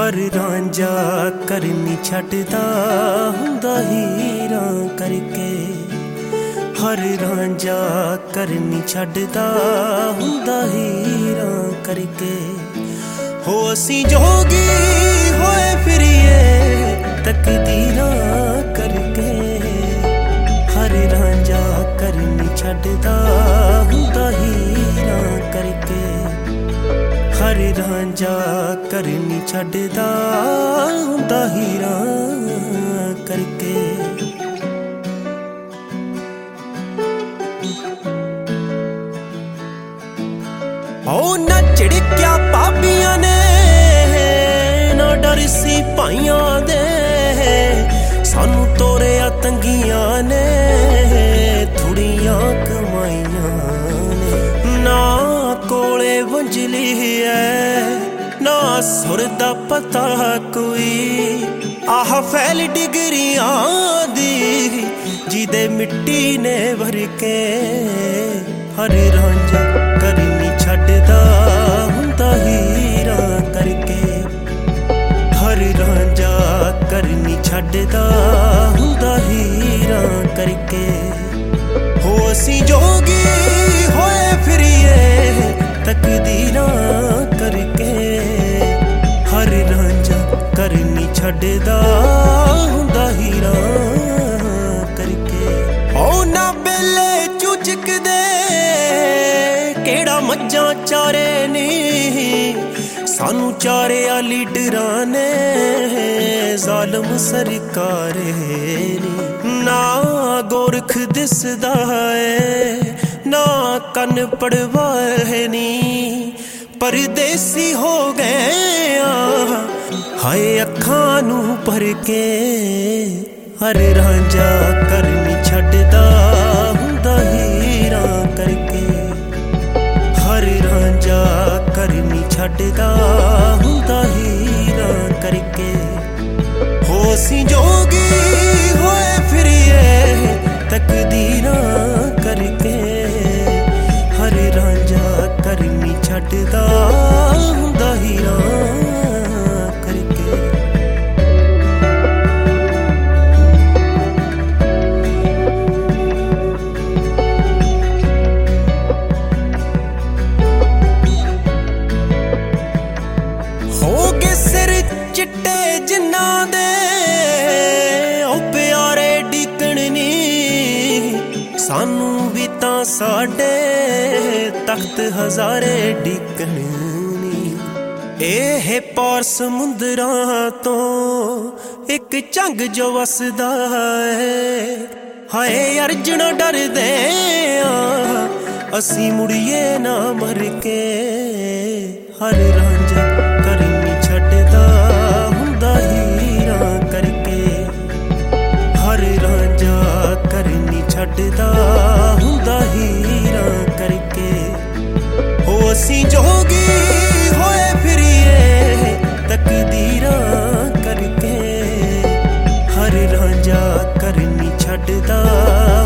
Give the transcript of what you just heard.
हर रांझा करनी छड्डदा हुंदा हीरां करके। हर रांझा करनी छड्डदा हुंदा हीरां करके। हो असीं जोगी होए फिरिए तकदीरां करके। हर रांझा करनी छड्डदा हुंदा हीरां करके। हर रांझा करनी छड्डदा हुंदा हीरां करके। ओ ना झिड़किया भाबियां ने ना डर सी भाइयां दे। सानू तोरिया तंगियां ने थोड़ियां कमाइयां ने। ना कोले वंजली है ना सुर दा पता कोई। आह फैल डिगरियां दी जिदे मिट्टी ने भर के। हर रांझा करनी छड्डदा हुंदा हीरां करके। हर रांझा करनी छड्डदा हुंदा हीरां करके। हो असीं जोगी होए फिरिए तकदीरां करके। हर रांझा करनी छड्डदा हुंदा हीरां करके। ओ ना बेले चुचकदे केड़ा मज्जां चारे नी। सानू चारिया लीडरां ने जालम सरकारे नी। ना गोरख दिसदा है ना कन पड़वाए नी। परदेसी हो गए हाय अखां नू भर के। हर रांझा करनी छड्डदा हुंदा हीरां करके। हर रांझा करनी छड्डदा हुंदा हीरां करके। हो असीं जोगी होए फिरिए तकदीरां करके। हर रांझा करनी छड्डदा हुंदा हीरां करके। हो गए सिर चिट्टे जिन्नां दे ओ प्यारे डिकण नी। सानू भी तां साडे तख्त हज़ारे डिकण नी। एह पार समुंदरां तो एक झंग जो वसदा है। हाय अर्जना डरदे असीं मुड़िए ना मर के। हर रांझा करनी छड्डदा हुंदा हीरां करके। हर रांझा करनी छड्डदा हुंदा हीरां करके। हो असीं जोगी होए फिरिए तकदीरां करके। हर रांझा करनी छड्डदा